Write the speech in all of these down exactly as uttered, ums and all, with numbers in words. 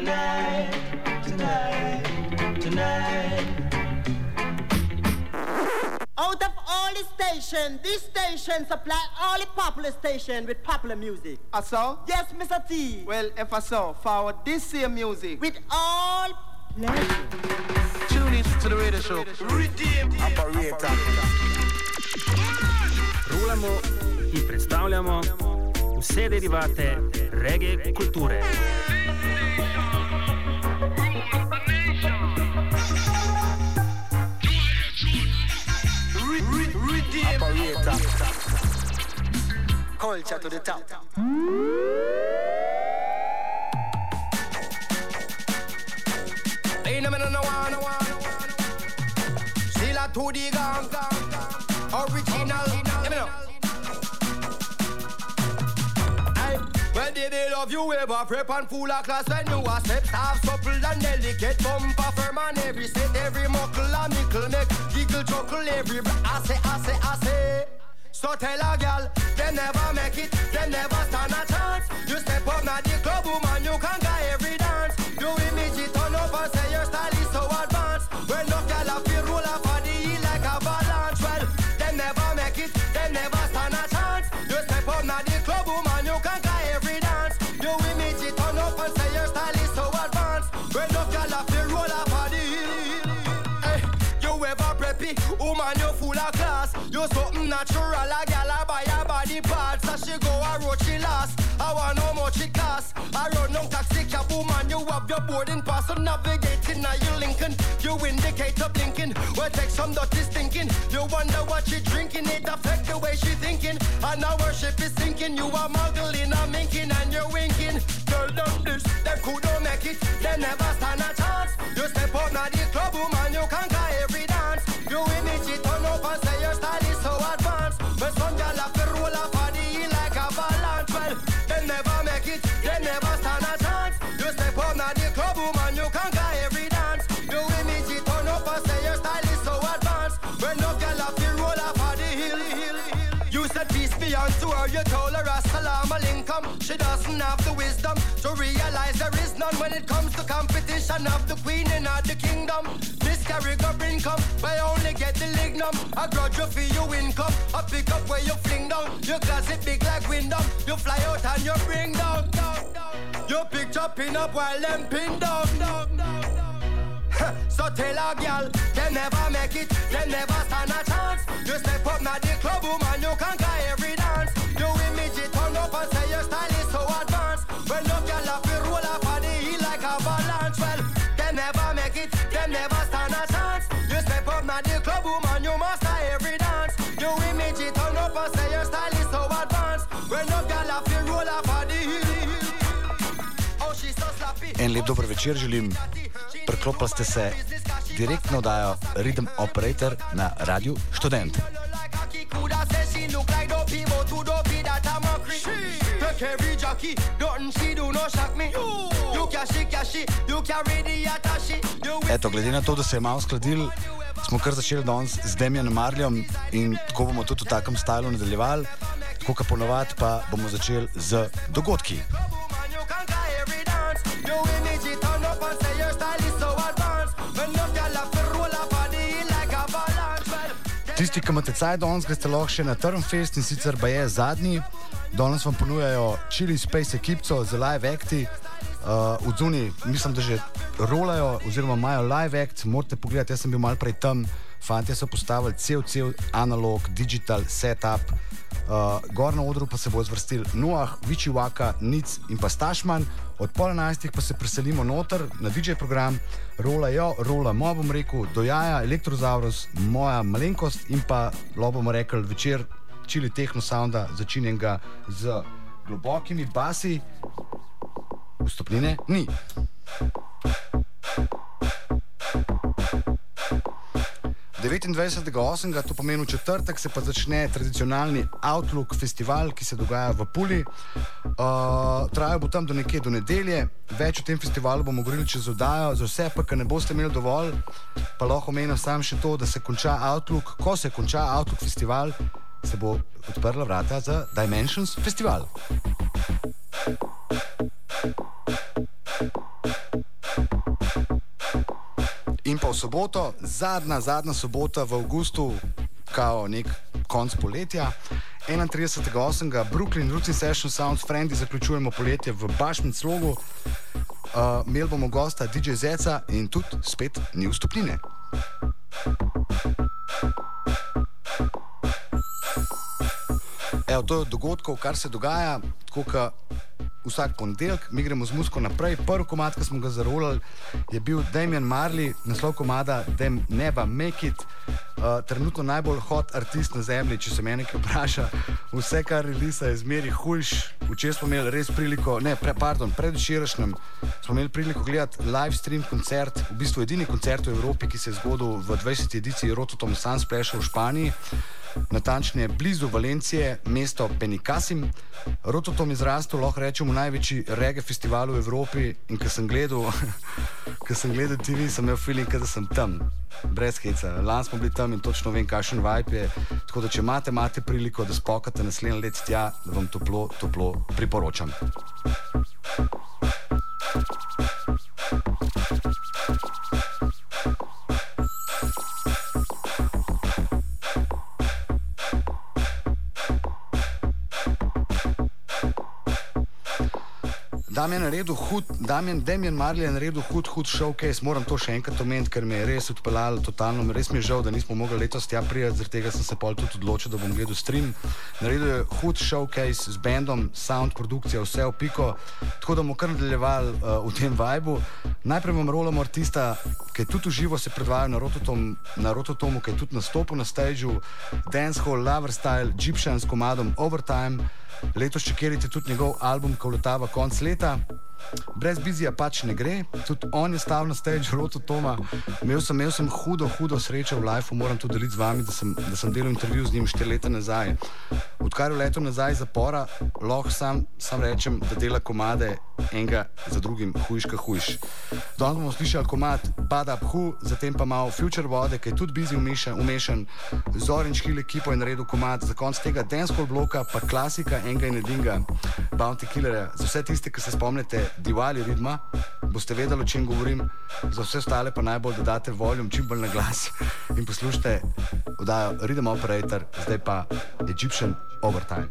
tonight, tonight, tonight. Out of all the stations, this station supply all the popular station with popular music. I saw? Yes, Mister T. Well, if I saw, forward this same music. With all pleasure. Tune in to the radio show. Redeem Operator. Rulamo in predstavljamo vse derivate reggae kulture. Operator. Culture to the top. Ain't no man no one, no one. Still a to the gang, original. Let me know. Hey, when did they love you ever prep and full of class when you are step half supple and delicate bumper firm and every set every muckle and mickle make giggle chuckle every I say I say I say. So tell a girl, they never make it, they never stand a chance. You step up now the club woman, you can go every dance. You image it turn up and say your style is so advanced. When no girl a feel roll up on the heel like a avalanche. Well, they never make it, they never stand a chance. You step up now the club woman, you can go every dance. You image it turn up and say your style is so advanced. When no girl a feel roll up on the heel. Hey, you ever preppy, woman you full of class. You something natural, a gal a buy a body parts. So she go a road she last. I want how much it cost. I run no taxi cab woman, you have your boarding pass. So navigating now you Lincoln. You indicate a blinking. Well take some dirty stinking. You wonder what she drinking, it affect the way she thinking. And now her ship is sinking. You are muggling and minking and you're winking. Girl done this, them couldn't make it. They never stand a chance. You step up now the club woman, you can go every dance. You image it turn up and say your style is so advanced. But some gal have to roll up on the heel like a avalanche. Well, they never make it, they never stand a chance. You step up now the club woman, you can go every dance. You image it turn up and say your style is so advanced. When no gal have to roll up on the heel, heel, heel. You said peace be unto her, you told her assalamu alaikum. She doesn't have the wisdom to realize there is none when it comes to competition of the queen in the kingdom. Miscarry go bring come, but only get the lignum. A grudge you for your income, a pick up where you fling down. Your closet big like window, you fly out and you bring down, down, down. You picture pin up while them pin down, down, down, down. So tell a girl, they never make it, they never stand a chance. You step up now the club woman, you can go every dance. You image it turn up and say your style is so advanced. When no girl have to roll up on the heel like a avalanche. Well, they never make it, they never stand a chance. You step up now the club woman, you master every dance. You image it turn up and say your style is so advanced. When no girl have to roll up on the heel. Oh, she's so slappy. En lep dober večer želim. Preklopili ste se direktno dajo Rhythm Operator na Radio Študent. Eto, glede na to, da se je malo skladil, smo kar začeli danes z Damianom Marleyjem in tako bomo tudi v takem stylu nadaljevali, tako kot ponovadi pa bomo začeli z dogodki. Tisti, ki imate caj danes, greste lahko še na Trnfest in sicer ba je zadnji. Danes vam ponujajo Chili Space ekipco z live acti. Uh, v Zuni mislim, da že rolajo oziroma imajo live act, morate pogledati, jaz sem bil malo prej tam. Fantje so postavili cel, cel analog, digital setup. Uh, gor na odru pa se bo zvrstili Noah, Vici Waka, Nic in pa Stašman. Od pol enajstih pa se preselimo noter na D J program. Rolajo, rolamo, bom rekel, do jaja, Elektrozaurus, moja malenkost in pa, lo bomo rekli, večer chili techno sounda, začinjenega z globokimi basi. Vstopnine ni. devetindvajsetega osmega, to pomeni v četrtek, se pa začne tradicionalni Outlook festival, ki se dogaja v Puli. Uh, Trajal bo tam do nekje do nedelje. Več o tem festivalu bomo govorili čez oddajo. Za vse pa, ki ne boste imeli dovolj, pa lahko omenim sam še to, da se konča Outlook. Ko se konča Outlook festival, se bo odprla vrata za Dimensions festival. In pa v soboto, zadnja, zadnja sobota v avgustu, kao nek konc poletja, enaintridesetega osmega Brooklyn Roots in Session Sounds Friendly zaključujemo poletje v Bašmiclogu. Uh, imeli bomo gosta D J Zeca in tudi spet ni vstopnine. Evo, to je od dogodkov, kar se dogaja, tako ka vsak ponedeljek, mi gremo z muziko naprej. Prvi komad, ki smo ga zarolali, je bil Damian Marley, naslov komada Them Never Make It. Uh, trenutno najbolj hot artist na zemlji, če se mene kaj vpraša. Vse, kar relisa, je zmeri hujš. Včeraj smo imeli res priliko, ne, pre, pardon, predvčerajšnjem smo imeli priliko gledati live stream koncert, v bistvu edini koncert v Evropi, ki se je zgodil v dvajseti ediciji Rototom Sunsplasha v Španiji. Natančneje blizu Valencije, mesto Benicassim. Rototom je zrastel, lahko rečemo, največji reggae festival v Evropi in ko sem gledal, ko sem gledal T V, sem imel feeling, da sem tam, brez heca. Lani smo bili tam in točno vem, kakšen vibe je. Tako da, če imate, imate priliko, da spokate naslednje let tja, da vam toplo, toplo priporočam. Damien je naredil hud, Damien, Damian Marley je naredil hud, hud showcase, moram to še enkrat omeniti, ker me je res odpeljalo totalno, res mi je žal, da nismo mogli letos tja prijeti, zaradi tega sem se pol tudi odločil, da bom gledal stream. Naredil je hud showcase z bandom, sound produkcija, vse v piko, tako da bomo kar nadaljevali uh, v tem vibu. Najprej vam rolamo artista, ki je tudi v živo se predvajal na, Rototom, na Rototomu, ki je tudi nastopil na stageu, dancehall, lover style, Egyptian s komadom Overtime. Letos čekirite tudi njegov album, ko letava konc leta. Brez Bizija pač ne gre, tudi on je stal na stage Rototoma. Imel sem, imel sem hudo, hudo srečo v lifeu, moram to deliti z vami, da sem, da sem delal intervju z njim štiri leta nazaj. Odkar je leto nazaj zapora, lahko sam, sam rečem, da dela komade enega za drugim, hujška hujš. Danes bomo slišali komad Bad Up Who, zatem pa malo Future Vode, ki je tudi Busy umešan, umešan z Orange Hill ekipo in naredil komad za konc tega dancehall bloka, pa klasika enega in edinga Bounty Killerja. Za vse tiste, ki se spomnite Diwali ritma, boste vedeli, o čem govorim, za vse ostale pa najbolj, da date volume čim bolj na glas in poslušajte oddajo Rhythm Operator, zdaj pa Egyptian Overtime.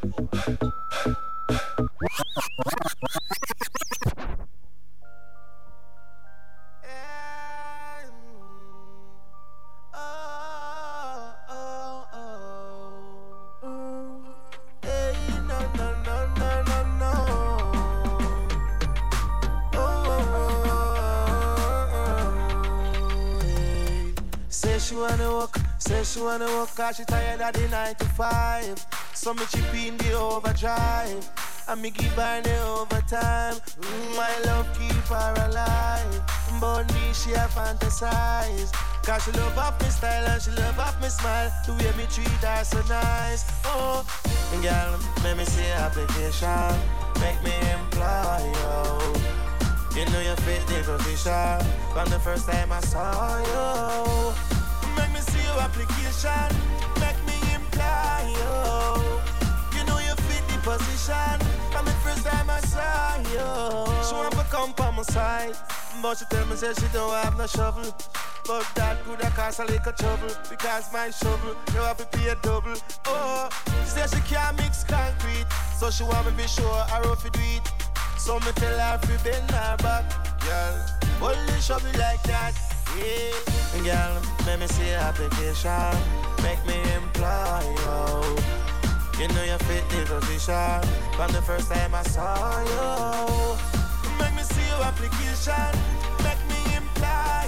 She wanna walk, say she wanna walk, cause she tired of the nine to five. So me chip in the overdrive, and me give her the overtime. Mm, my love keep her alive, but me she a fantasize. Cause she love up me style and she love up me smile, the way me treat her so nice. Oh, girl, make me see application, make me employ you. You know you fit the position, from the first time I saw you. Make me see your application, make me imply you. You know you fit the position, from the first time I saw you. She want to come on my side, but she tell me say she don't have no shovel. But that could have caused a little trouble, because my shovel, you have to pay a double. Oh, she say she can't mix concrete, so she want me be sure I rough it do it. So me tell her to bend her back, girl, only shovel like that. Yeah, girl, make me see application, make me employ you. You know you fit the position, from the first time I saw you. Make me see your application, make me employ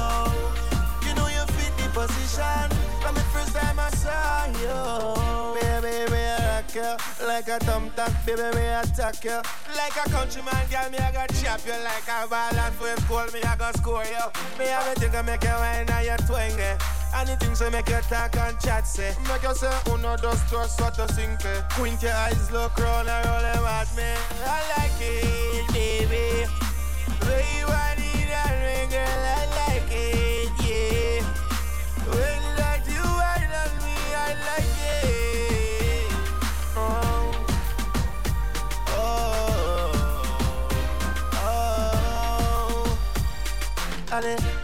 you. You know you fit the position, from the first time I saw you. Baby, me I rock you, like a thumbtack, baby, me I attack you. Like a countryman, girl, me I go chop you. Like a ball and for school, me I go score you. Me have a thing to make you wine and you twang it. Anything so make you talk and chat say. Make you say, uno, dos, tres, cuatro, cinco. Quint your eyes, look round and roll them at me. I like it, baby. Where you want it and me, girl, I like it, yeah. When you like you wine on me, I like it. Oh, oh, oh. And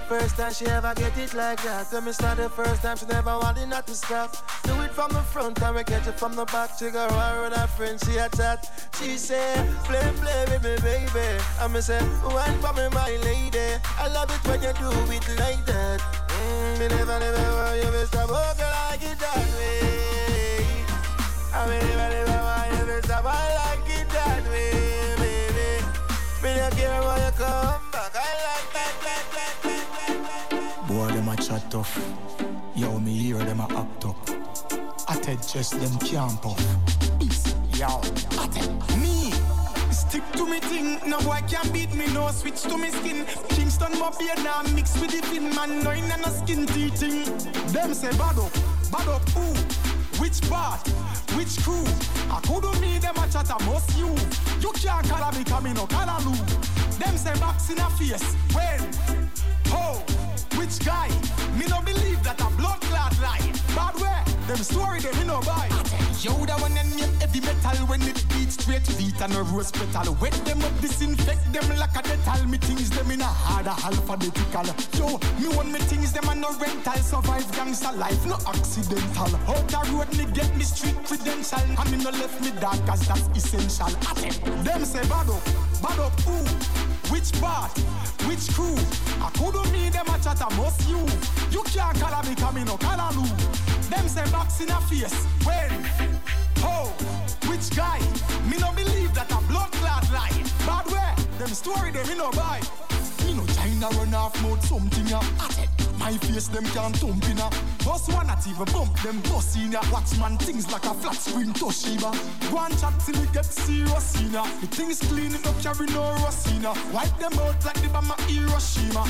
First time she ever get it like that. Tell me it's not the first time she never wanted not to stop. Do it from the front and we catch it from the back. She go around with her friend, she a chat. She say, play, play with me, baby. And me say, one for me, my lady. I love it when you do it like that. Mm, me never, never want you to stop walking like it that way. I me never, never want you to stop I like it that way, baby. Me don't care when you come back. I like that, that, that, that, that, that. Boy, them a chat tough. Yo, me hear them a act up. I tell just them can't puff. Yo, I tell me. Stick to me thing, no boy can beat me, no switch to me skin. Kingston my beer now mix with the fin, man, no in a skin teething. Them say bad up, bad up, who? Which part? Which crew? I couldn't me them a chat, I must you. You can't call me come in no callaloo. Them say box in a face, when? How? Which guy? Me no believe that a blood clot lie. Bad way, them story they me no buy. Yo, that one and me heavy metal when it beats straight beat and a rose petal. Wet them up, disinfect them like a detal. Me things them in a harder alphabetical. Yo, me want me things them and no rental. Survive gangster life, no accidental. Out the road me get me street credential. I me no left me dark cause that's essential. Them say bad up, bad up who? Which part? Which crew? I couldn't need them a chat, I must you. You can't call me come in no callaloo. Them say box in a face, when? How? Which guy? Me no believe that a blood clot lie. Bad way, them story them me no buy. Me no China run off mode something ya. My face them can't thump in ya. Boss one not even bump them boss in ya. Watchman things like a flat screen Toshiba. Go and chat till it get serious in ya. The things clean it up carry no rosina. Wipe them out like the Bama Hiroshima.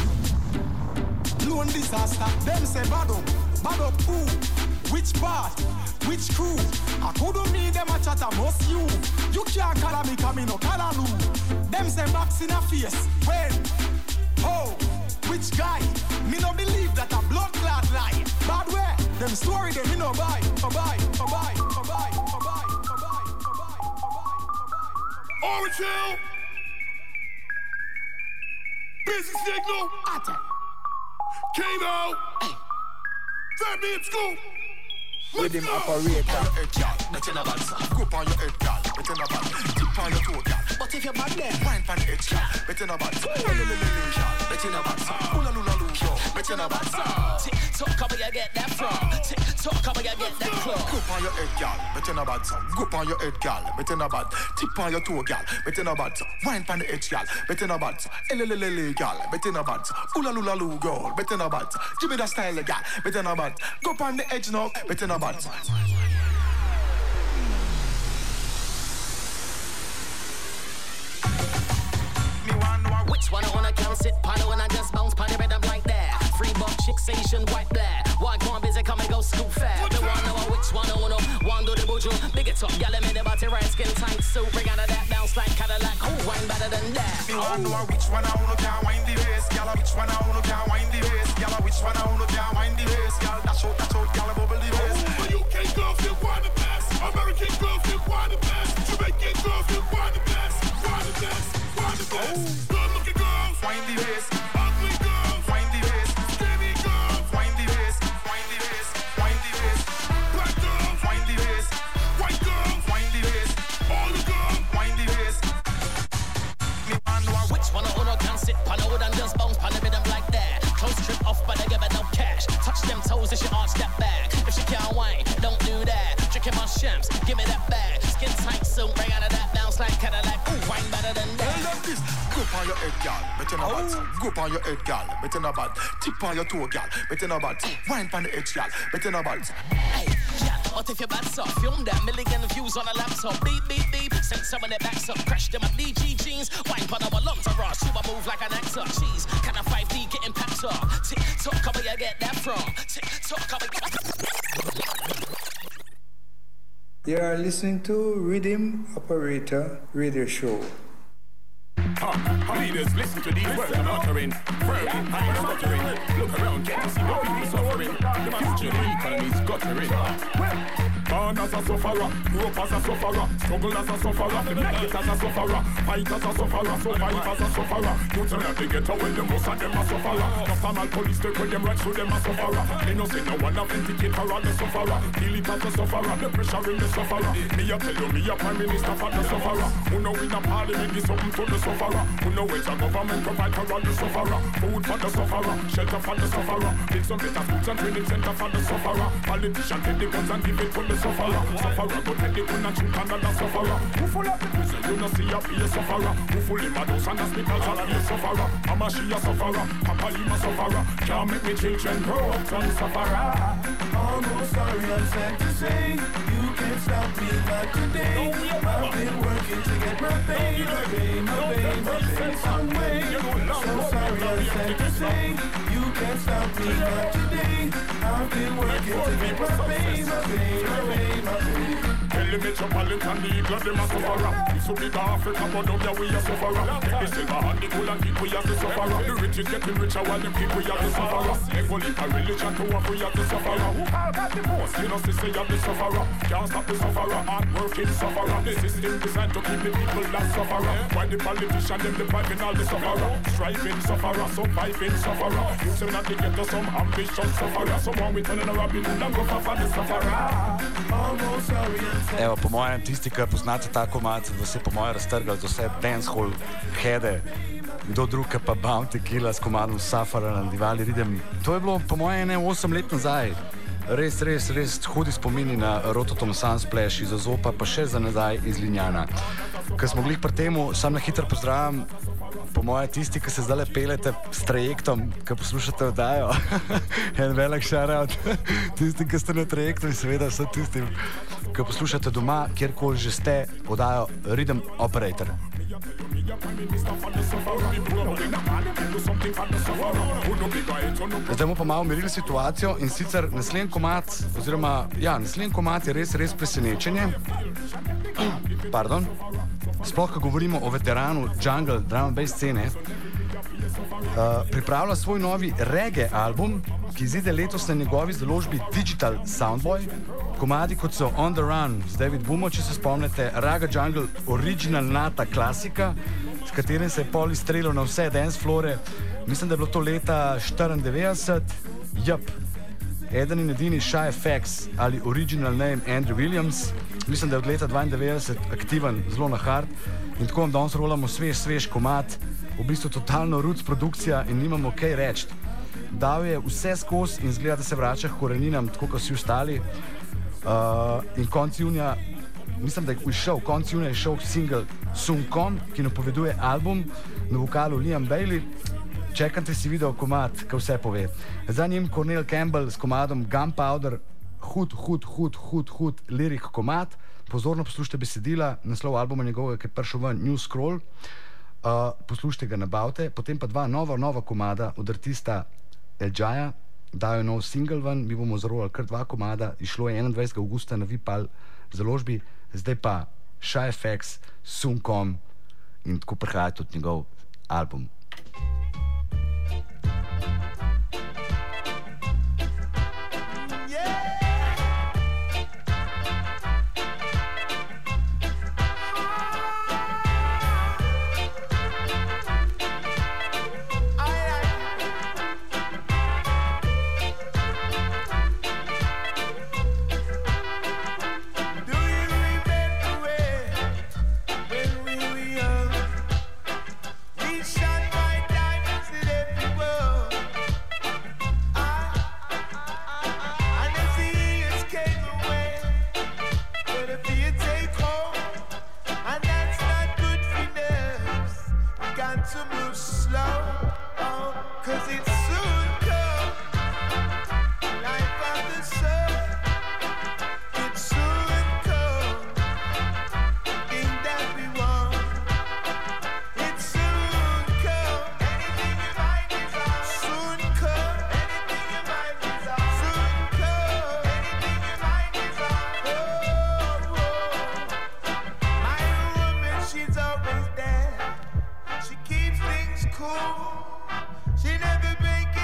Lone disaster, them say bad up, bad up who? Which part? Which crew? I couldn't need them a chat, I must you. You can't call me come in no callaloo. Them say box in a face, when? How? Which guy? Me no believe that a blood clot lie. Bad way, them story they me no buy. Oh buy, oh buy, oh buy, oh buy, oh buy, oh buy, oh buy. Orange Hill! Busy Signal! Came out! Hey. Fat Man Scoop! With him operator. But in a bad side. Go on your head, gal. But in a bad. Tip on your toe, gal. But if you're bad there, wine pan the edge, gal. But in a bad side. But in a bad side. Ula lula lula. But in a bad side. tick tock, where you get that from? Tick tock, where you get that from? Go on your head, gal. But in a bad side. Go on your head, gal. But in a bad. Tip on your toe, gal. But in a bad side. Wine pan the edge, gal. But in a bad side. Elelelele, gal. But in a bad side. Ula lula lula, girl. But in a bad side. Give me that style, gal. But in a bad. Go on the edge now. But in a bad side. Which one I wanna come sit paddle and I just bounce pan the rhythm like that. Free buck chicks Asian white black. White one busy come and go scoop fat. The one know which one I wanna one do the buju. Big it up, y'all in the body right skin tight suit. Bring out of that bounce like Cadillac. Who wine better than that? Me one know which one I wanna can wind the waist. Y'all which one I wanna can wind the waist. Y'all which one I wanna can wind the waist. Y'all dash out, dash out, y'all bubble the waist. But U K girls feel quite the best. American girls feel quite the best. Jamaican girls feel quite the best. Quite the best, quite the best. Good looking girls, wind the waist. Ugly girls, wind the waist. Skinny girls, wind the waist. Wind the waist. Wind the waist. Black girls, wind the waist. White girls, wind the waist. All the girls, wind the waist. Me man know which one I wanna can sit pan out and just bounce pan the rhythm like that. Close trip off but I give it no cash. Touch them toes if she arch that back. If she can't whine, don't do that. Drinking my shams, give me that bag. Skin tight suit, bring out of that bounce like Cadillac. Ooh, wine better than that. Go on your head, gal, but in a bad. Go on your head, gal, but in a bad. Tip on your toe, gal, but in a bad. Wine pan the edge, gal, but in a bad. Hey, yeah, what if your bad soft? Film that million views on a laptop. Beep, beep, beep. Send someone that backs up. Crash them at D G jeans. Wine pan our lungs are raw. She will move like an actor. Cheese, kind of five D getting packed up. Tick tock, where you get that from? Tick tock, where You are listening to Rhythm Operator Radio Show. Uh, leaders, listen to these words I'm uttering. Firming, I'm stuttering. Look around, get to see what people suffering. The future of the economy's guttering. Born as a sufferer, grew up as a sufferer, struggle as a sufferer, make it as a sufferer, fight as a sufferer, survive as a sufferer. You tell me they get away, the most of them a sufferer. Just a mal police take with them right through them a sufferer. They no say no one have indicate for all the sufferer. Feel it as a sufferer, the pressure in the sufferer. Me a tell you, me a prime minister for the sufferer. Who know in a parliament give something to the sufferer. Who know which a government provide for all the sufferer. Food for the sufferer, shelter for the sufferer. Build some better schools and training center for the sufferer. Politicians take the guns and give it to the sufferer. Sufferer go take the gun and shoot another sufferer. Who full of the prison, you no see a be a sufferer. Who full in my house and hospitals and be a sufferer. Mama she a sufferer, Papa him a sufferer. Can't make me children grow up some sufferer. Almost sorry I'm sad to say, you can't stop me not today. I've been working to get my pay, my pay, my pay, my pay some way. So sorry I'm sad to say, you can't stop me not today. I've been working to get my pay, my pay, my pay, my pay. Tell the metropolitan the eagle them a sufferer. It's so big Africa but down there we a sufferer. Take the silver and the gold and keep we as the sufferer. The rich is getting richer while them keep we as the sufferer. Evolve a religion to what we as the sufferer. Who all got the most? You know say you the sufferer. Can't stop the sufferer, hard working sufferer. The system designed to keep the people that sufferer. Why the politician them depriving all the sufferer. Striving sufferer, surviving sufferer. You say not to get to some ambitious sufferer. Someone we turning a rabbit and go for the sufferer. Almost sorry I'm sad. Evo, po mojem, tisti, ki poznate ta komad, da se po mojem raztrgali za vse dancehall hede, kdo drug pa Bounty Killa s komadom Safara nadivali Ridem. To je bilo po mojem ne osem let nazaj. Res, res, res hudi spomini na Rototom Sunsplash iz Ozopa, pa še za nazaj iz Linjana. Ker smo glih pri temu, sam na hitro pozdravljam, po moje tisti, ki se zdaj pelete s trajektom, ki poslušate oddajo. En velik shoutout tisti, ki ste na trajektu in seveda vse tistim, ki poslušate doma, kjerkoli že ste, oddajo Rhythm Operator. Zdaj bomo pa malo umirili situacijo in sicer naslednji komad, oziroma ja, naslednji komad je res, res presenečenje. Pardon. Sploh, ko govorimo o veteranu jungle, drum and bass scene, uh, pripravlja svoj novi reggae album, ki izide letos na njegovi založbi Digital Soundboy. Komadi kot so On the Run z David Boomo, če se spomnite, Raga Jungle Original Nata klasika, s katerim se je pol izstrelil na vse dance flore. Mislim, da je bilo to leta štiriindevetdeset. Jup. Eden in edini Shy F X ali Original Name Andrew Williams. Mislim, da je od leta dvaindevetdeset aktiven, zelo na hard. In tako vam danes rolamo svež, svež komad. V bistvu totalno roots produkcija in nimamo kaj reči. Dal je vse skozi in zgleda, da se vrača k koreninam, tako kot vsi ostali. Uh, in konc junija, mislim, da je išel, konc junija je šel single Soon Come, ki napoveduje album na vokalu Liam Bailey. Čekajte si video komad, ki vse pove. Za njim Cornel Campbell s komadom Gunpowder, hud, hud, hud, hud, hud lirik komad. Pozorno poslušajte besedila, naslov albuma njegovega, ki je prišel ven, New Scroll. Uh, poslušajte ga, nabavte. Potem pa dva nova, nova komada od artista El Jaya. Dajo nov single ven, mi bomo zarolali kar dva komada. Išlo je enaindvajsetega avgusta na Vipal založbi. Zdaj pa Shy F X, Soon Come in tako prihaja tudi njegov album.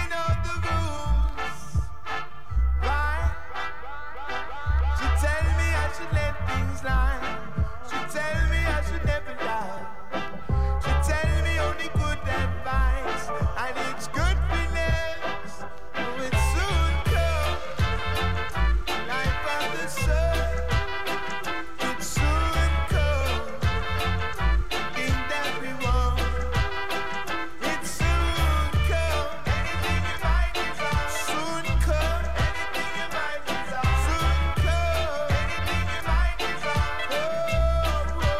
Tell me should let things lie. She tell me I should never die. She tell me only good advice, and it's good feelings. Oh, it soon come. Life of the sun, it soon come. Thing that we want, it soon come. Anything you might desire, soon come. Anything you might desire, soon come. Anything you might desire, oh, oh, oh,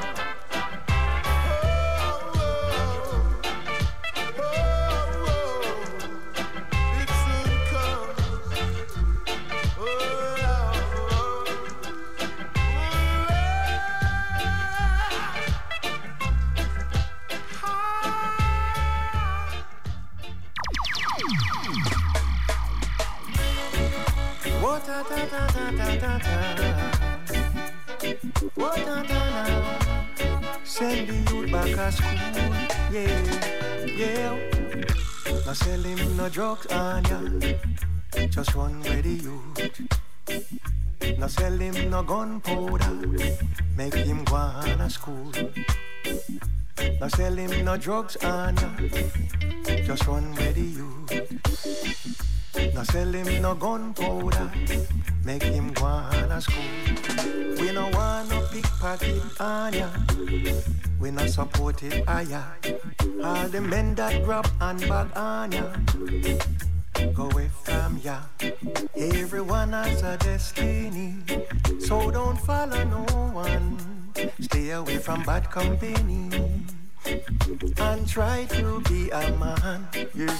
oh, oh, oh, it soon comes. Oh, oh, oh, ta ta ta ta ta ta ta. What ta ta now? Send the youth back to school, yeah, yeah. Now sell him no drugs on ya, just run with the youth. Now sell him no gunpowder, make him go to school. Now sell him no drugs on ya, just run with the youth. Now sell him no gunpowder, make him go to school. We no want no pickpocket on ya, we no support it higher. All the men that grab and bag on ya, go away from ya. Everyone has a destiny, so don't follow no one. Stay away from bad company and try to be a man, yeah.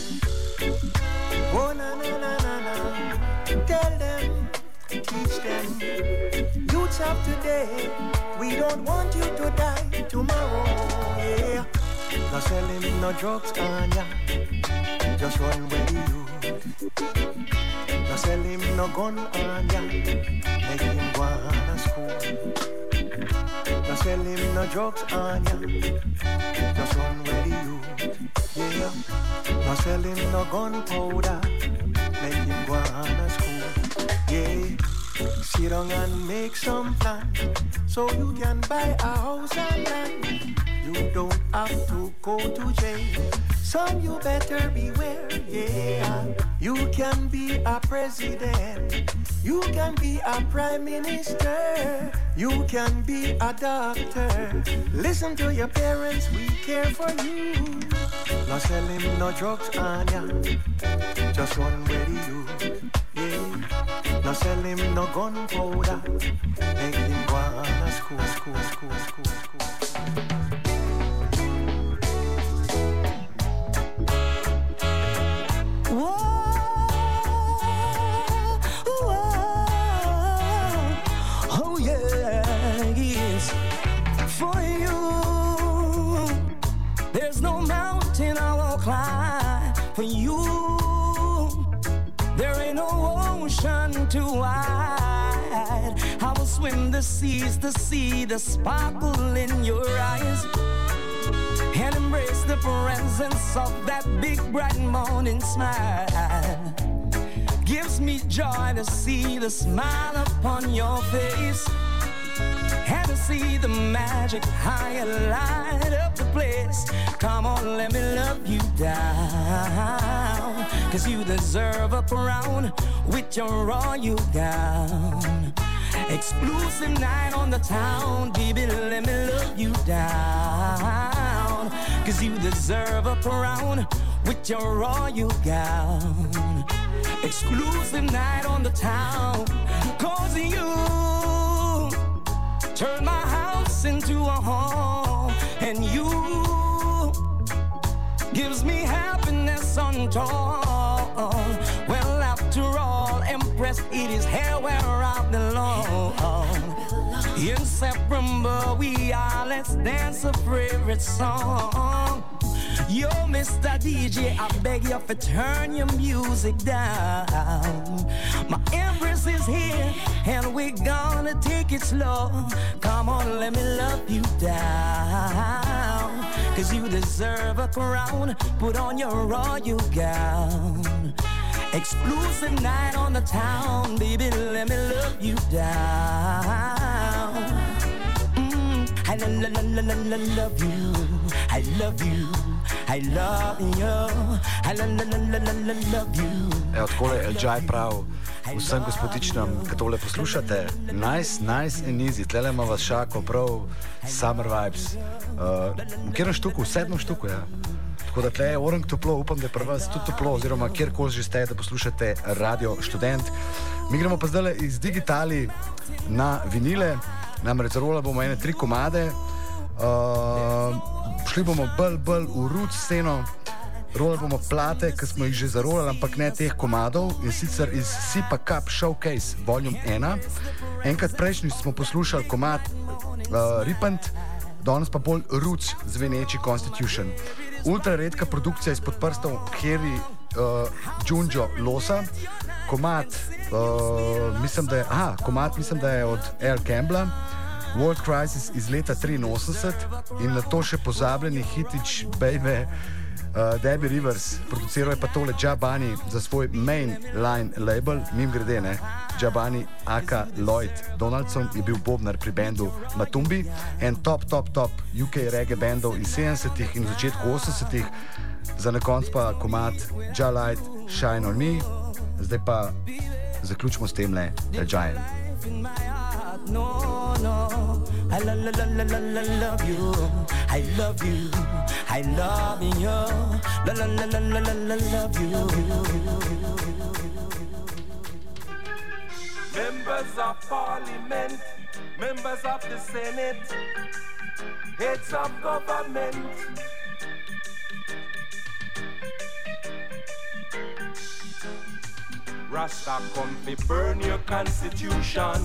Oh na na na na na, tell them, teach them. Youths of today, we don't want you to die tomorrow, yeah. No sell him no drugs on ya, just run with the youth. No sell him no gun on ya, make him go to school. No sell him no drugs on ya, just run with the youth, yeah. No sell him no gunpowder, make him go to school, yeah. Sit down and make some plan, so you can buy a house and land. You don't have to go to jail, so you better beware, yeah. You can be a president, you can be a prime minister, you can be a doctor. Listen to your parents, we care for you. No sell him no drugs on ya, just run with you, yeah. No sell him no gunpowder, make him go to school, school, school, school, school. For you, there's no mountain I won't climb. For you, there ain't no ocean too wide. I will swim the seas to see the sparkle in your eyes and embrace the presence of that big bright morning smile. Gives me joy to see the smile upon your face and to see the magic how you light up the place. Come on, let me love you down, 'cause you deserve a crown with your royal gown. Exclusive night on the town, baby, let me love you down, 'cause you deserve a crown with your royal gown. Exclusive night on the town, 'cause you turn my house into a home, and you gives me happiness untold. Well, after all, Empress, it is here where I belong. Inseparable we are, let's dance a favorite song. Yo, Mister D J, I beg you to turn your music down. My Empress is here, and we're gonna take it slow. Come on, let me love you down, 'cause you deserve a crown. Put on your royal gown. Exclusive night on the town, baby, let me love you down. Mm, I lo- lo- lo- lo- lo- love you, I love you, I love you, I lo- lo- lo- lo- lo- love you. Evo, takole El Jai prav vsem gospodičnom, ki tole poslušate. Nice, nice and easy. Tlele ima vas šako prav summer vibes. Uh, v kjerem štuku? V sedmem štuku, ja. Tako da tle je orang toplo, upam, da je pri vas tudi toplo, oziroma kjerkoli že ste, da poslušate Radio Študent. Mi gremo pa zdaj iz digitali na vinile, namreč zarola bomo ene tri komade, uh, šli bomo bolj, bolj v root sceno, rolali bomo plate, ki smo jih že zarolali, ampak ne teh komadov, in sicer iz Sipa Cup Showcase Volume ena. Enkrat prejšnji smo poslušali komad uh, Ripant, danes pa bolj roots zveneči Constitution. Ultra redka produkcija izpod prstov Kerry uh, Junjo Losa. Komad, uh, mislim, da je, aha, komad mislim, da je od Al Campbella, World Crisis iz leta triinosemdeset, in na to še pozabljeni hitič Baby uh, Debbie Rivers. Produciral je pa tole Jabani za svoj mainline label, mim grede, ne? Jabani aka Lloyd Donaldson je bil bobnar pri bendu Matumbi, en top, top, top U K reggae bandov iz sedemdesetih in v začetku osemdesetih, za na konc pa komad Ja Light Shine on Me. Zdaj pa zaključimo s tem le El Giant. No, no, I lo- lo- lo- lo- lo- love you, I love you, I love you, lo- lo- lo- lo- lo- lo- love you. Members of Parliament, members of the Senate, heads of government, Rasta come fi burn your constitution.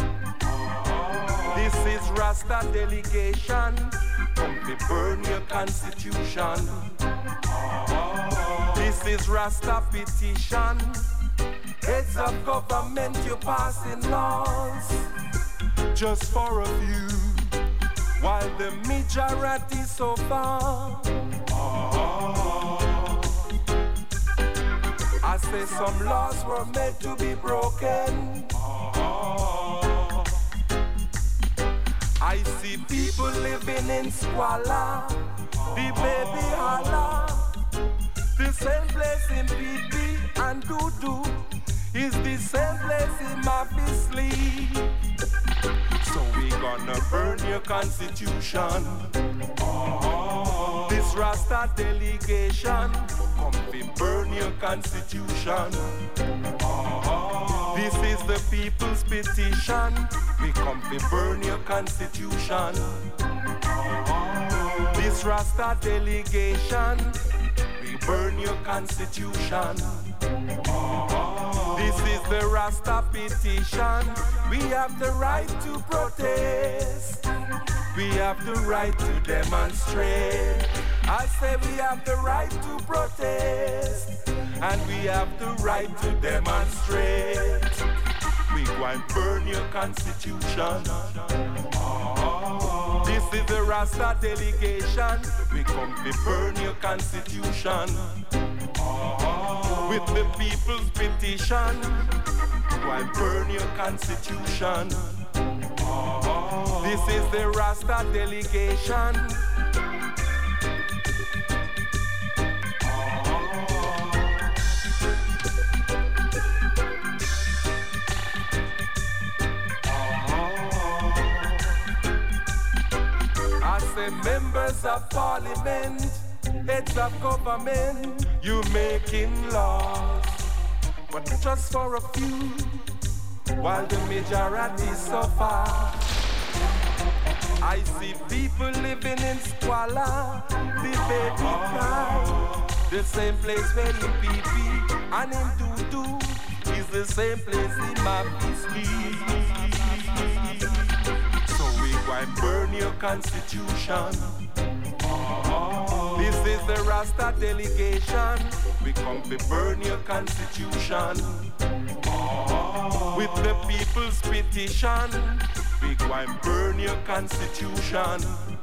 This is Rasta delegation, come fi burn your constitution. This is Rasta petition. Heads of government, you're passing laws just for a few, while the majority so far. I say some laws were made to be broken. I see people living in squalor, the baby holla. The same place in P P and Doo-Doo is the same place in Mappy sleep. So we gonna burn your constitution. This Rasta delegation come fi burn your constitution. This is the people's petition. We come fi burn your constitution. This Rasta delegation, we burn your constitution. This is the Rasta petition. We have the right to protest. We have the right to demonstrate. I say we have the right to protest. And we have the right to demonstrate. We go and burn your constitution. This is the Rasta delegation. We come to burn your constitution. With the people's petition, go and burn your constitution. This is the Rasta delegation. I say members of parliament, heads of government, you making laws, but just for a few, while the majority suffer. I see people living in squalor, the baby cry. The same place where in P P and in Doo-Doo is the same place in Mappy sleep. So we go and burn your constitution. This is the Rasta delegation. We come to burn your constitution. With the people's petition, we go and burn your constitution.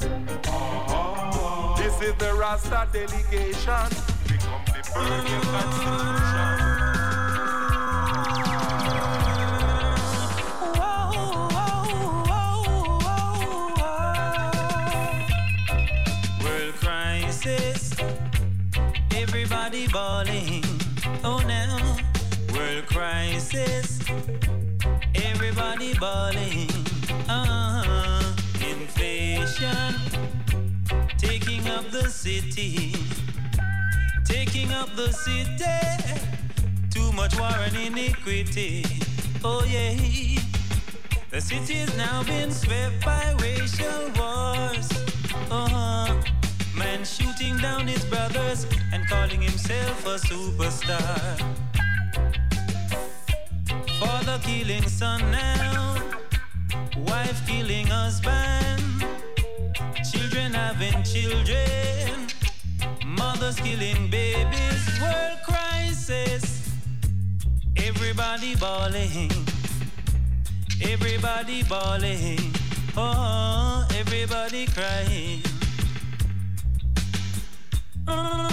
This is the Rasta delegation. We come to burn your constitution. bawling. Uh-huh. Inflation taking up the city, taking up the city. Too much war and iniquity. Oh yeah. The city's now been swept by racial wars. Uh-huh. Man shooting down his brothers and calling himself a superstar. Father killing son now, wife killing husband, children having children, mothers killing babies. World crisis, everybody bawling, everybody bawling, oh, everybody crying. Uh,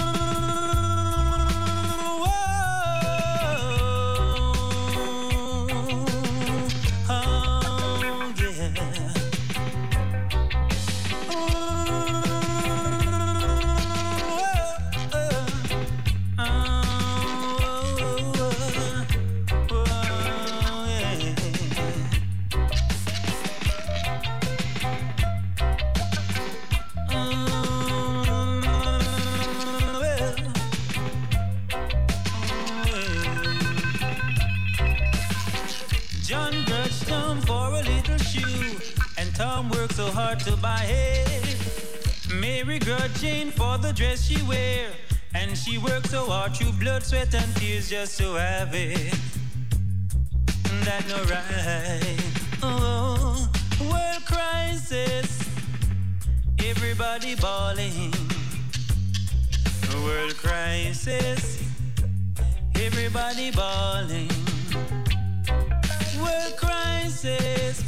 so hard to buy it. Mary grudging for the dress she wear, and she works so hard through blood, sweat and tears just to have it. That no right. Oh, world crisis, everybody bawling. World crisis, everybody bawling. World crisis.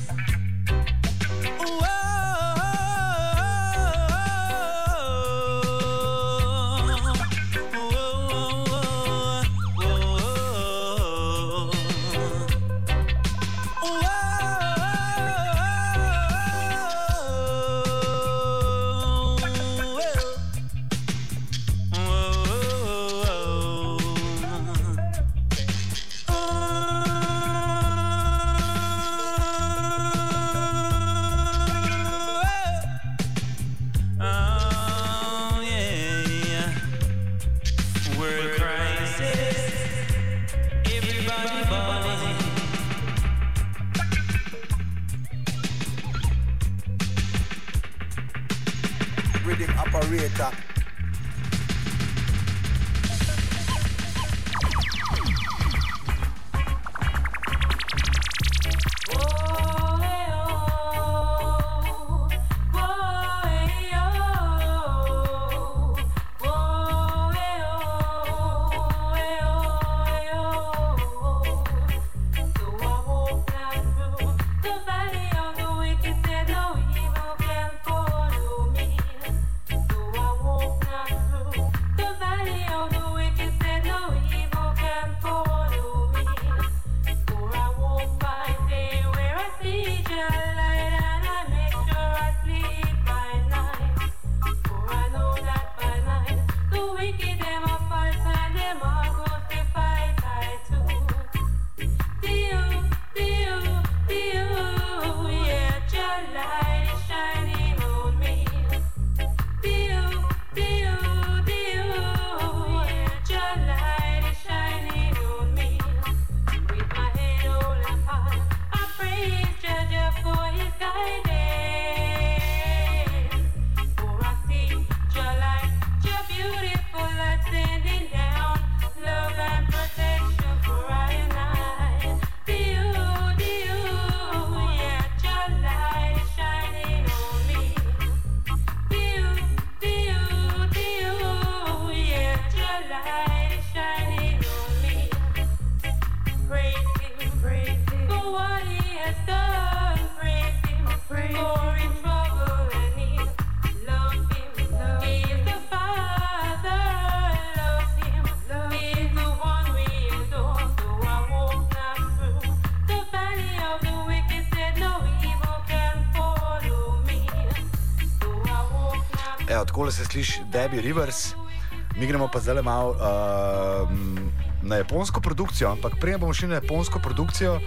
Takole se sliši Debbie Rivers, mi gremo pa zdaj malo uh, na japonsko produkcijo, ampak prej bomo šli na japonsko produkcijo,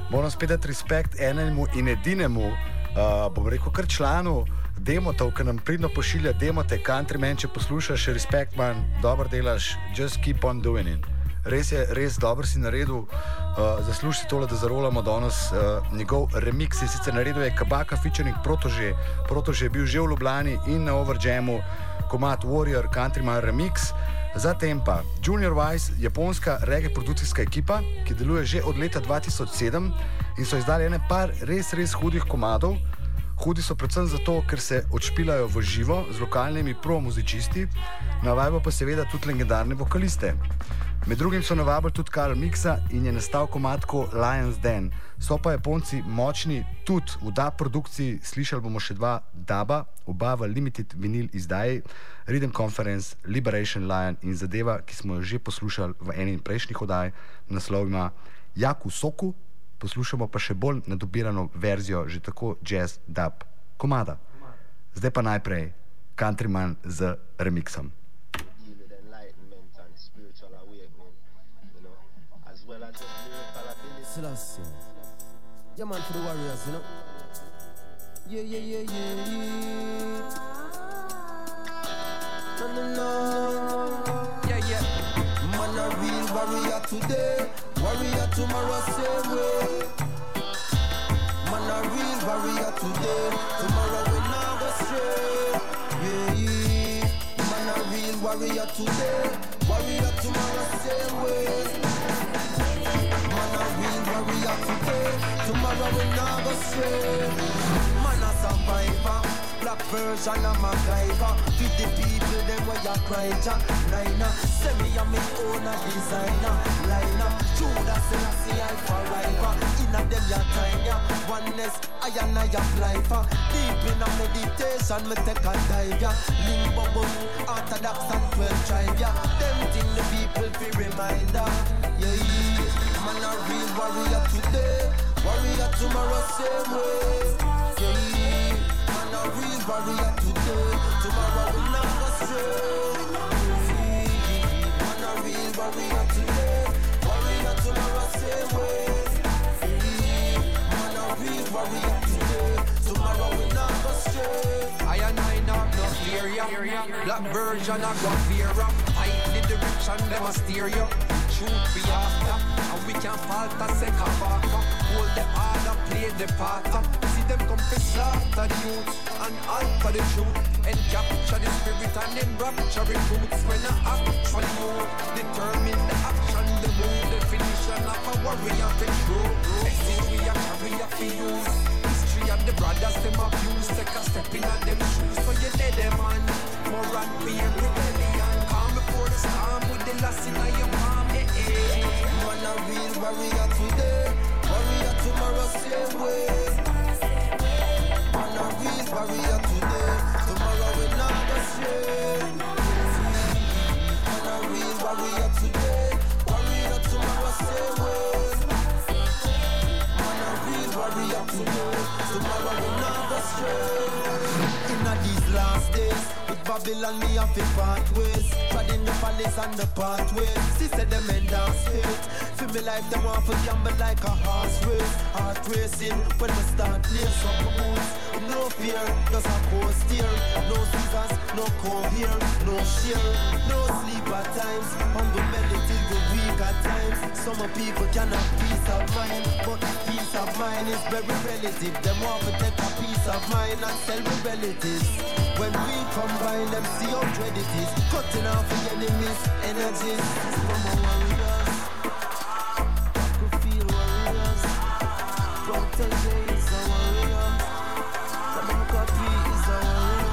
moram spet dati respekt enemu in edinemu, uh, bom rekel, kar članu Demotov, ki nam pridno pošilja demote, countryman, če poslušaš, respekt man, dobro delaš, just keep on doing it. Res je, res dobro si naredil, uh, zasluži si tole, da zarolamo danes uh, njegov remix, in sicer naredil je Kabaka featuring Protože. Protože je bil že v Ljubljani in na Overjamu, komad Warrior Countryman remix. Zatem pa Junior Wise, japonska reggae produkcijska ekipa, ki deluje že od leta dva tisoč sedem in so izdali ene par res, res hudih komadov. Hudi so predvsem zato, ker se odšpilajo v živo z lokalnimi pro-muzičisti, navajajo pa seveda tudi legendarne vokaliste. Med drugim so navabili tudi Karl Mixa in je nastal komadko Lions Den. So pa Japonci močni tudi v dub produkciji, slišali bomo še dva duba, oba v limited vinil izdaji, Rhythm Conference, Liberation Lion in zadeva, ki smo jo že poslušali v eni prejšnjih oddaj, naslov ima Jaku Soku, poslušamo pa še bolj nadobirano verzijo, že tako jazz dub komada. Zdaj pa najprej Countryman z remixom. Selassie. Yeah, man, for the warriors, you know. Yeah, yeah, yeah, yeah, yeah. No, no, no. Yeah, yeah. Man, a real warrior today, warrior tomorrow, same way. Man, a real warrior today, tomorrow we not go stray. Yeah, yeah. Man, a real warrior today, warrior tomorrow, same way. Warrior today, tomorrow we not go stray. Man a survivor, black version of MacGyver. Feed the people them where you cry ja. Nina, send me a me own a designer. Liner, Judas and I see I forever. Inna them ya time ya, oneness I and I apply for. Deep in a meditation me take a dive ya. Limbo boom, orthodox and twelve tribe ya. Them thing the people fi reminder. Yeah, yeah. Man a real warrior today, warrior tomorrow same way. Yeah, man a real warrior today, tomorrow we not go stray. Man a real warrior today, warrior tomorrow same way. Man a real warrior today, tomorrow we not go stray. I and I not no fear ya, black version of God fear ya. I the direction them a steer ya. Shoot be after, and we can't falter, say Kabaka. Hold the order, play the part. See them come to slaughter the youth and alter the truth. And capture the spirit and then rapture the roots. When I actually move, determine the action, the move, definition of a warrior, the true. Message we are carry a use. History of the brothers, them abuse. Take a step in at them shoes. So you let them on, more and be a rebellion. Calm before the storm with the last in your palm. Man a real warrior today, warrior tomorrow same way. Man a real warrior today, tomorrow we not go stray. Man a real warrior today, warrior tomorrow same way. Man a real warrior today, tomorrow we not go stray. Inna these last days, with Babylon me have to part ways. Treading the palace and the pathways. She said them men dance hate. Feel me like them want to gamble like a horse race. Heart racing when we start play some moves. No fear, just a cold steer. No scissors, no comb here, no shear. No sleep at times, humble belly till the weak at times. Some people can have peace of mind, but peace of mind is very relative. Them want to take a piece of mind and sell me relatives. When we combine them, see how dread it is. Cutting off the enemies, energies. From our warriors, I could feel warriors. Protege is a warrior. Copy is a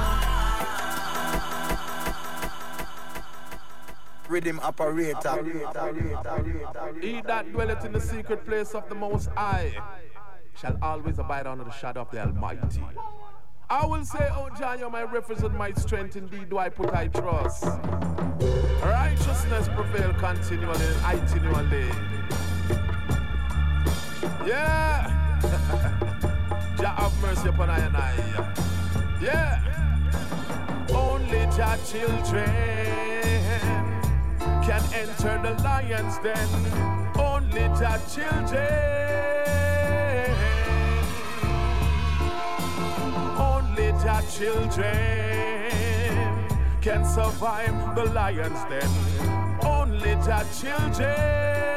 warrior. Rhythm operator. He that dwelleth in the secret place of the Most High shall always abide under the shadow of the Almighty. I will say, oh Jah, you're my refuge and my strength, indeed do I put I trust. Righteousness prevail continually and continually. Yeah. Jah have mercy upon I and I. Yeah. Only Jah children can enter the lion's den. Only Jah children Jah children can survive the lion's den. Only Jah children.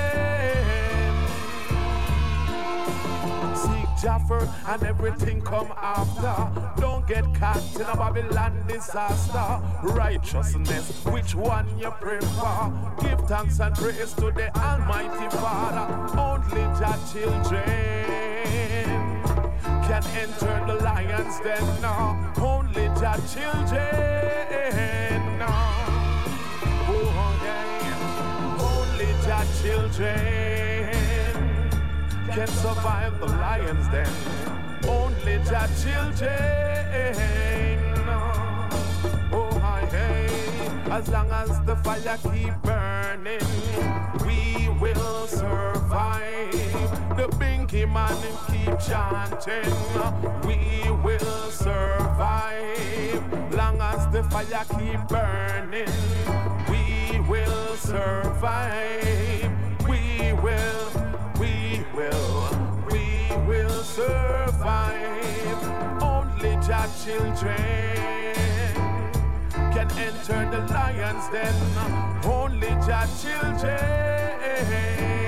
Seek Jaffer and everything come after. Don't get caught in a Babylon disaster. Righteousness, which one you prefer? Give thanks and praise to the Almighty Father. Only Jah children can enter the lion's den now. Only Jah children now. Oh, yeah. Only Jah children can survive the lion's den. Only Jah children now. Oh, hey. As long as the fire keep burning, we will survive. The Binky man keep chanting, we will survive. Long as the fire keep burning, we will survive. We will, we will, we will survive. Only Jah children can enter the lion's den. Only Jah children.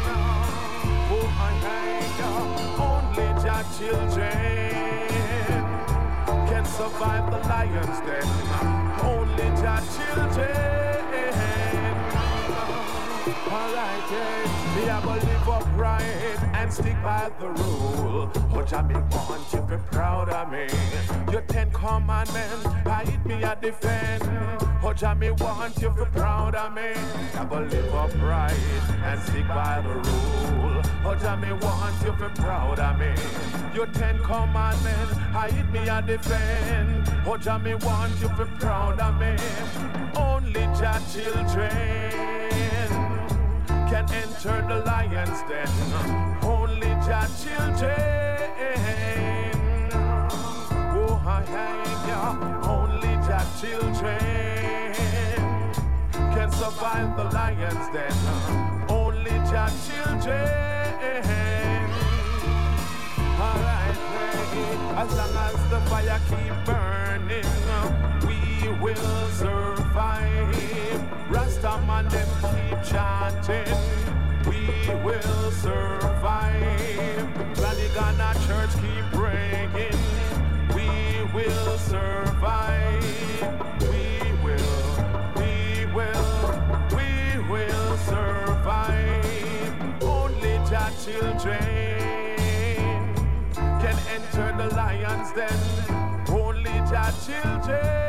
Only Jah children can survive the lion's den. Only Jah children. Alright, yeah. Me I go live upright and stick by the rule. But Jah me want you be proud of me. Your Ten Commandments, I hit me a defend. Oh Jah me want you be proud of me. I go live upright and stick by the rule. Oh Jah me want you be proud of me. Your Ten Commandments, I hit me a defend. Oh Jah me want you be proud of me. Only Jah children can enter the lion's den. Only Jah children. Oh, hi, yeah. Only Jah children can survive the lion's den. Only Jah children. Alright, as long as the fire keep burning, we will survive. Rastaman them keep chanting, we will survive. Granigana Church keep praying, we will survive. We will, we will, we will survive. Only Jah children can enter the lion's den. Only Jah children.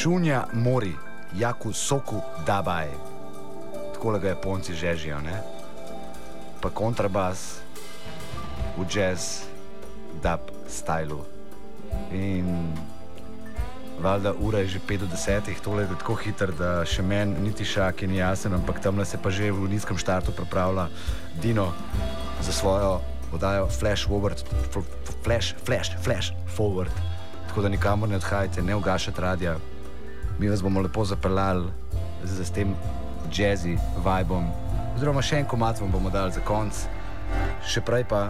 Šunja Mori, Jaku Soku Dabaj. Takole ga Japonci žežijo, ne? Pa kontrabas v jazz, dub stylu. In valjda ura je že pet do desetih, tole je tako hiter, da še meni niti šak je ni jasen, ampak tamle se pa že v nizkem štartu pripravlja Dino za svojo oddajo Flash Forward, Flash, Flash, Flash Forward. Tako da nikamor ne odhajajte, ne ugašajte radija. Mi vas bomo lepo zapeljali z, z tem jazzy vibom. Oziroma še en komad vam bomo dali za konc. Še prej pa...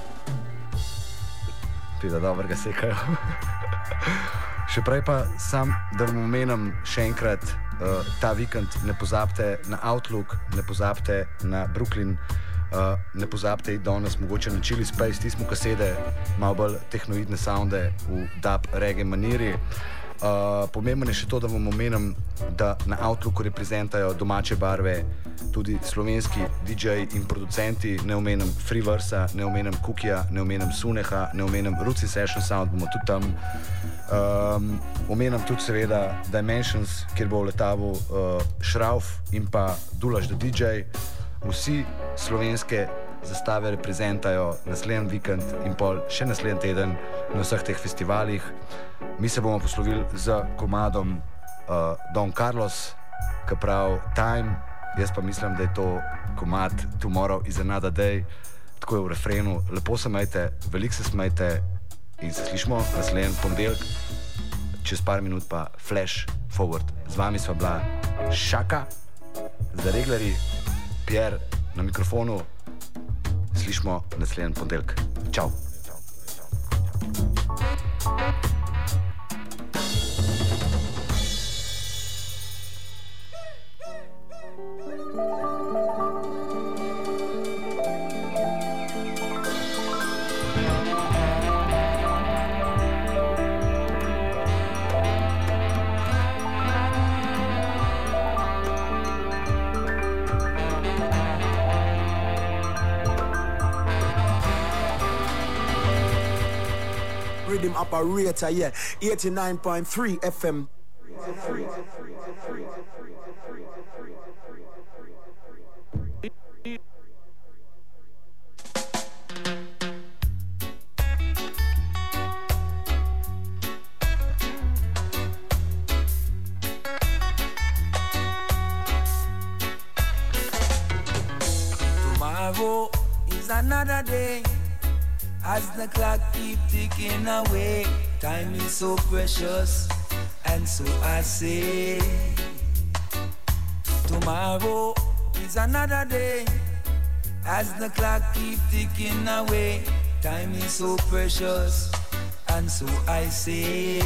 Pida dobrega sekajo. Še prej pa sam, da vam omenim še enkrat uh, ta vikend, ne pozabite na Outlook, ne pozabite na Brooklyn, uh, ne pozabite iti danes mogoče na Chili Space, tismo kasede, malo bolj tehnoidne sounde v dub reggae maniri. Uh, pomembno je še to, da vam omenim, da na Outlooku reprezentajo domače barve tudi slovenski D J in producenti, ne omenim Freeversa, ne omenim Kukija, ne omenim Suneha, ne omenim Ruci Session Sound, bomo tudi tam. Um, omenim tudi seveda Dimensions, kjer bo v letavu uh, Šrauf in pa Dulaš the D J. Vsi slovenske zastave reprezentajo naslednji vikend in pol še naslednji teden na vseh teh festivalih. Mi se bomo poslovili z komadom uh, Don Carlos, ki pravi Time. Jaz pa mislim, da je to komad Tomorrow is another day. Tako je v refrenu. Lepo se majte, veliko se smajte in se slišimo naslednji ponedeljek. Čez par minut pa Flash Forward. Z vami sva bila Šaka, za reglerji, Pierre na mikrofonu. Slišimo naslednji ponedeljek. Čau. Rhythm operator, yeah, eighty-nine point three F M. Tomorrow is another day. As the clock keep ticking away, time is so precious, and so I say, tomorrow is another day. As the clock keep ticking away, time is so precious, and so I say,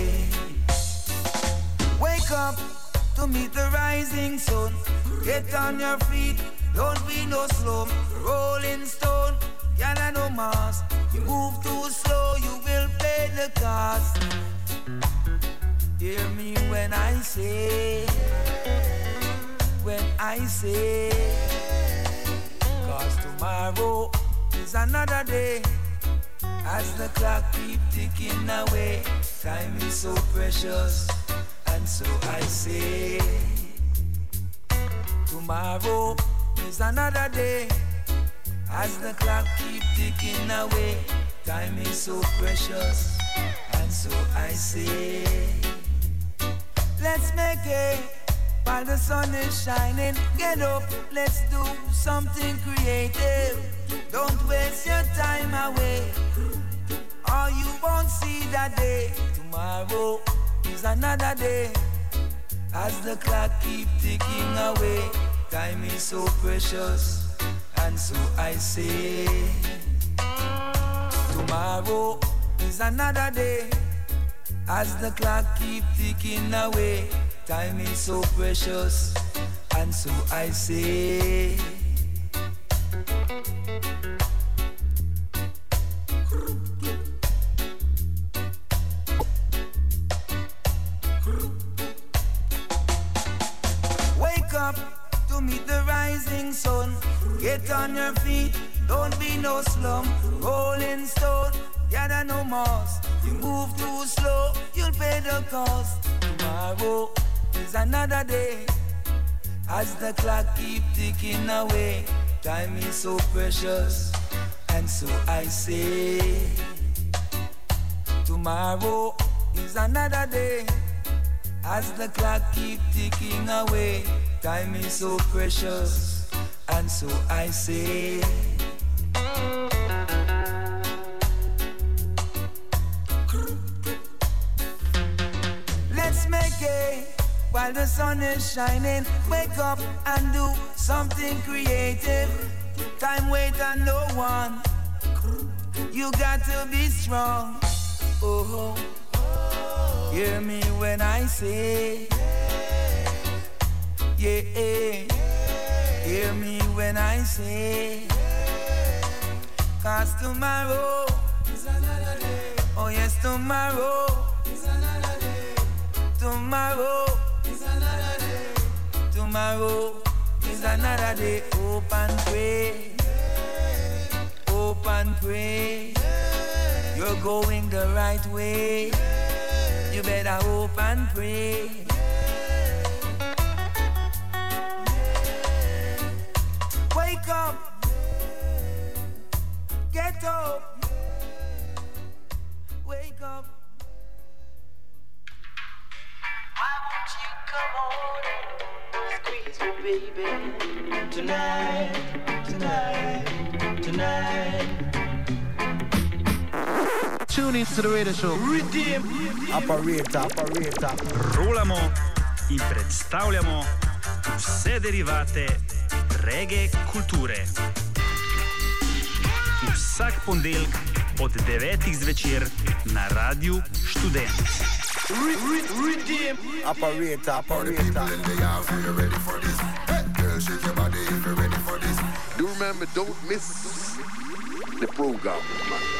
wake up to meet the rising sun. Get on your feet, don't be no slow. Rolling stone, gather no mass. You move too slow, you will pay the cost. Hear me when I say, when I say, cause tomorrow is another day. As the clock keep ticking away, time is so precious, and so I say, tomorrow is another day. As the clock keep ticking away, time is so precious, and so I say, let's make it while the sun is shining. Get up, let's do something creative. Don't waste your time away, or you won't see that day. Tomorrow is another day. As the clock keep ticking away, time is so precious, and so I say, tomorrow is another day. As the clock keep ticking away, time is so precious, and so I say, wake up to meet the rising sun. Get on your feet, don't be no slum. Rolling stone, gather no moss. You move too slow, you'll pay the cost. tomorrow is another day. As the clock keep ticking away, time is so precious, and so I say, tomorrow is another day. As the clock keep ticking away, time is so precious, and so I say, let's make it while the sun is shining. Wake up and do something creative. Time wait on no one. You got to be strong. Oh, hear me when I say, yeah. Hear me when I say, cause tomorrow is another day. Oh yes, tomorrow is another day. Tomorrow is another day. Tomorrow is another day. Hope and pray. Hope and pray. You're going the right way. You better hope and pray. Wake up. Get up. Wake up. Why won't you come on and squeeze me, baby? Tonight, tonight, tonight. Tune in to the radio show. Redeem. Operator, operator. Rolamo in predstavljamo vse derivate reggae kulture. Vsak ponedeljek od devetih zvečer na Radiu Študent. Redeem. Operator, operator. Do remember, don't miss the program, man.